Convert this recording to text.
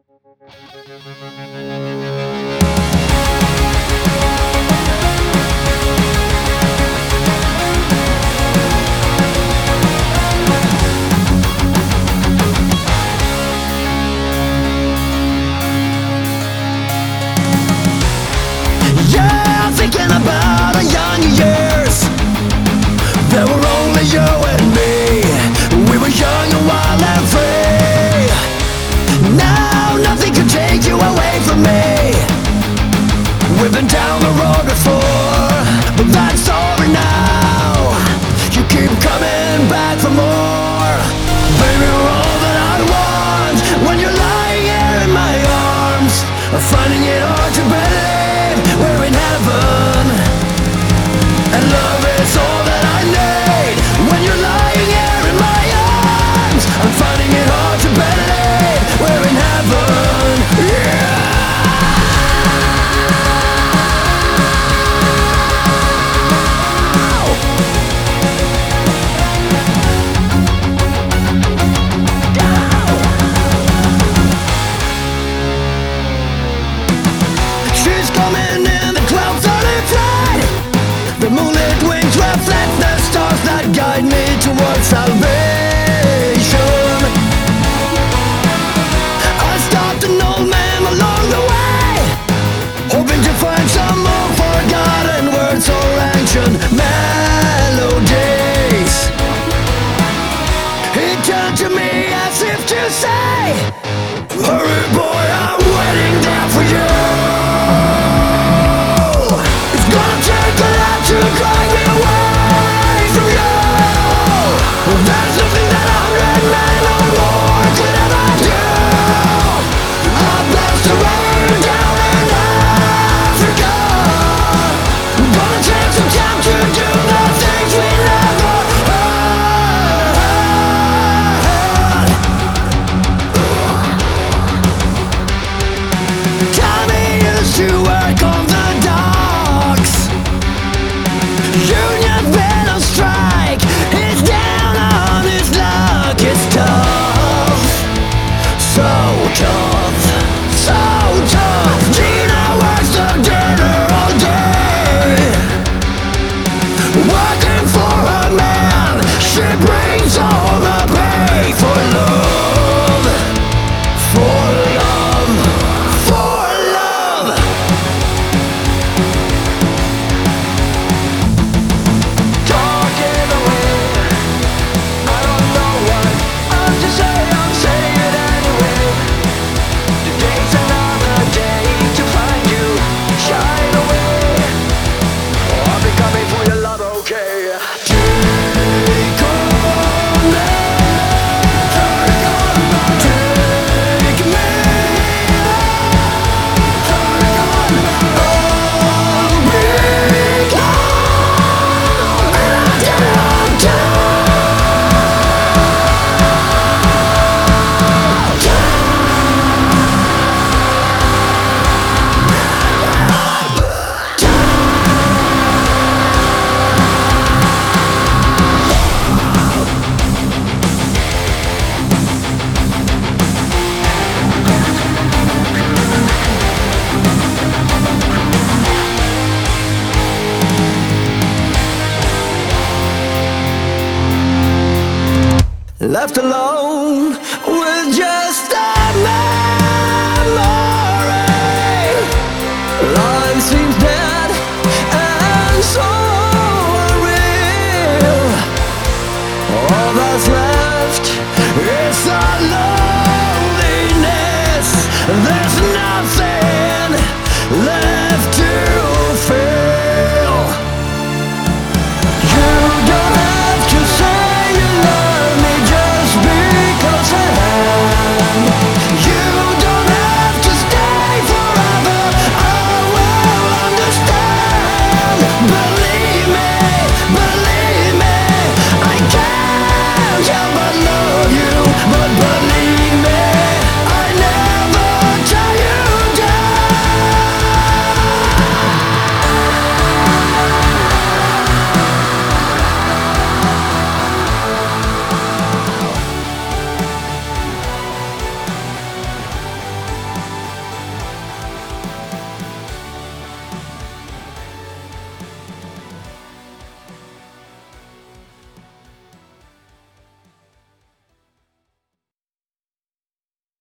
Yeah, thinking about our young years. There were only you and me. We were young and wild and free. Now nothing can take you away from me. We've been down the road before, but that's over now. You keep coming back for more. Baby, you're all that I want. When you're lying here in my arms, I'm finding it hard to believe we're in heaven, and love is all that I need. When you're lying here in my arms, I'm finding it hard to believe we're in heaven. Yeah. She's coming in the clouds on a flight. The moonlit wings reflect the stars that guide me towards salvation. I stopped an old man along the way, hoping to find some more forgotten words or ancient melodies. He turned to me as if to say, hurry boy, I'm waiting there for you. It's gonna take a lot to drag me away from you. There's nothing that 100 men or more could ever do. I'm blessed to rain down in Africa. Gonna take some time to do the things we never heard. Tommy used to work on the docks. Union's been on strike. He's down on his luck. It's tough, so tough, so tough. Gina works the dinner all day, working for her man. She brings all the pay for love, for love, for love. Talking away, I don't know what I'm to say. I'm saying it anyway. Today's another day to find you, shine away. I'll be coming for your love, okay? Take on me, take me, I'll be left alone with just a memory. Life seems dead and so unreal. All that's left is our loneliness.